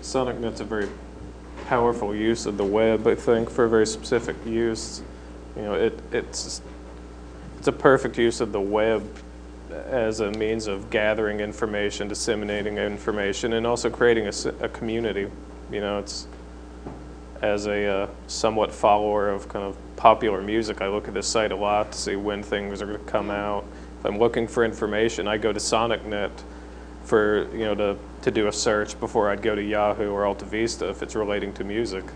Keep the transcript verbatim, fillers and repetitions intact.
SonicNet's a very powerful use of the web, I think, for a very specific use. You know, it it's it's a perfect use of the web as a means of gathering information, disseminating information, and also creating a, a community. You know, it's as a uh, somewhat follower of kind of popular music, I look at this site a lot to see when things are going to come out. If I'm looking for information, I go to SonicNet for, you know, to, to do a search before I'd go to Yahoo or AltaVista if it's relating to music.